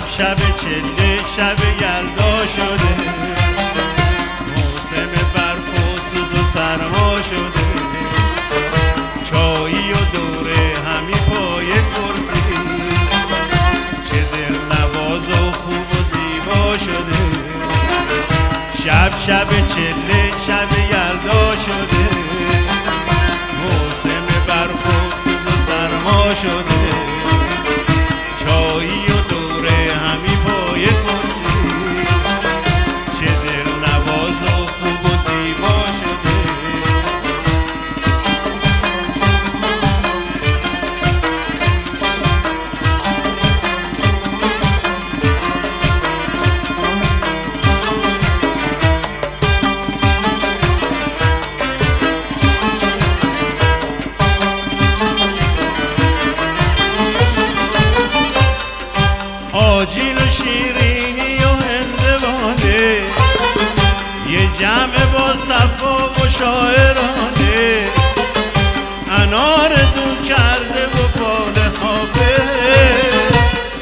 شب چله شب یلدا شده، موسم برف و سوز و سرما شده، چایی و دوره همی پای کرسی، چه دل نواز و خوب و زیبا شده. شب چله شب یلدا شده، موسم برف و سوز و سرما شده، چایی و دوره همی پای کرسی، چه دل نواز و خوب و زیبا شده. آجیل و شیرینی و هندوانه، یه جمع با صفا و شاعرانه، انار دو